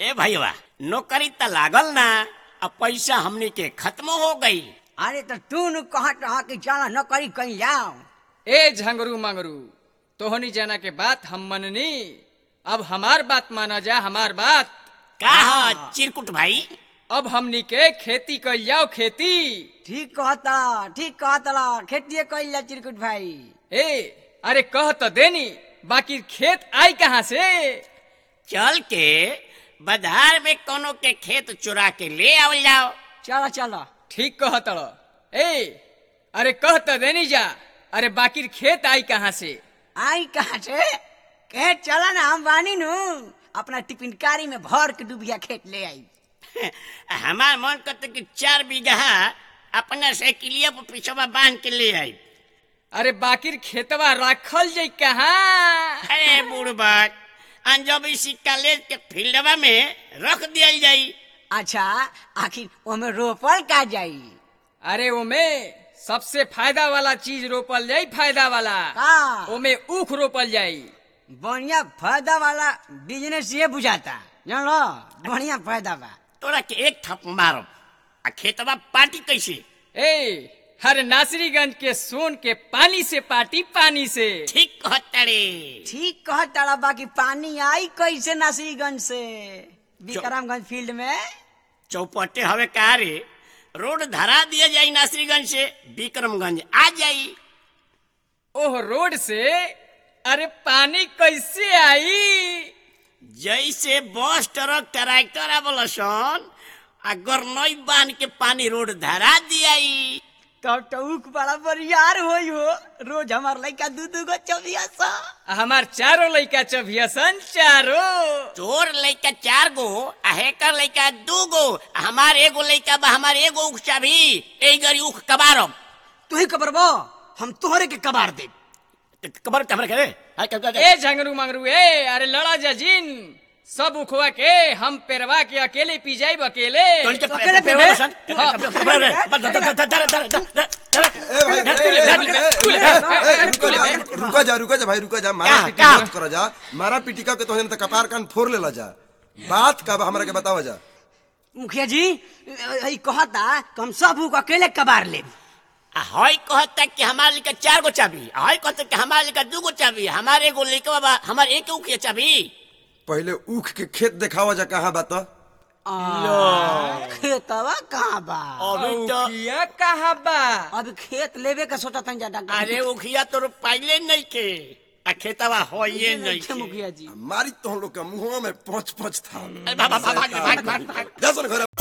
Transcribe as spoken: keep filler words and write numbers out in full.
ए भैया नौकरी तो लागल ना, अब पैसा हमने के खत्म हो गई। अरे तो तू न कहा कहा कि चला नौकरी कहीं जाओ। ए झंगरू मंगरू तोहनी जाना के बात हम मननी, अब हमार बात माना जा, हमार बात का चिरकुट भाई, अब हमनी के खेती कइल जाओ, खेती। ठीक कहता ठीक कहता खेती कइल जा चिरकुट भाई। ए अरे कह तो देनी, बाकी खेत आई कहाँ से? चल के बाजार में कोनो के खेत चुरा के ले आवल जाओ। चलो चलो ठीक कह तड़। ए अरे कह तो देनी जा, अरे बाकी खेत आई कहाँ से? आई कहाँ से? खेत चला ना, हम बानी नु अपना टिफिन कारी में भर के डूबिया खेत ले आई। हमार मन करते कि चार बीघा अपना साइकिलिया पर पिछवा बांध के ले आई। अरे बाकी खेतवा रखल जाई कहाँ? अरे बुढ़बाक, जब इसी कॉलेज के फील्डवा में रख दिया जाई। अच्छा आखिर ओमे रोपल का जाई? अरे ओमे सबसे फायदा वाला चीज रोपल जाई, फायदा वाला का? ओमे ऊख रोपल जाई। बढ़िया फायदा वाला बिजनेस ये बुझाता, जान लो बढ़िया फायदा बा। तोरा के एक थप मारो आ खेतवा पार्टी कैसे? ए हर नासरीगंज के सोन के पानी से पार्टी, पानी से। ठीक कहतड़े, ठीक कहता, बाकी पानी आई कैसे नासरीगंज से विक्रमगंज फील्ड में? चौपटे हवे का रे, रोड धरा दिया जाई नासरीगंज से विक्रमगंज आ जाई। ओह रोड से अरे पानी कैसे आई? जैसे बस ट्रक ट्रैक्टर आवल सन आ गरनई बांध के पानी रोड धरा दियाई। तब तो ऊख बड़ा बरियार होई हो। रोज हमार लड़का दू दू गो चबिया सा, हमार चारों लड़का चबिया सन, चारों। तोर लड़का चार गो आ हेकर लड़का दू गो, हमार एगो लड़का बा, हमार एगो उख चाभी। ए गरी उख कबारम। तू ही कबरबो, हम तोहरे के कबार दे। कबर कबर करे ए झंगरू मंगरू, ए अरे लड़ा जा जिन सब उखवा के हम पेरवा के अकेले पी जाइब, अकेले। रुका जा रुका जा भाई रुका जा, मारा पीटी मत करा जा, मारा पीटी का के तोहने त कपार कान फोड़ लेला जा। बात का हमरा के बतावा जा। मुखिया जी ई कहता हम सब उख अकेले कबार ले। हई कहता कि हमारे लिखा चार गो चाबी, हई कहता कि हमारे लिखा दू गो चाबी, हमारे एगो लिखा बा, हमारे एक उख चाबी। पहले ऊख के खेत दिखावा जा, कहाँ बा? खेतवा कहाँ बा? अभी तो कहाँ बा? अब खेत लेवे का सोचा था ज्यादा। अरे उखिया तो पहले नहीं के आ खेतवा हो ये नहीं के। मुखिया जी मारी तो हम लोग का मुंह में पोंछ पोंछ था। भाग भाग भाग भाग भाग। जा सुन घर।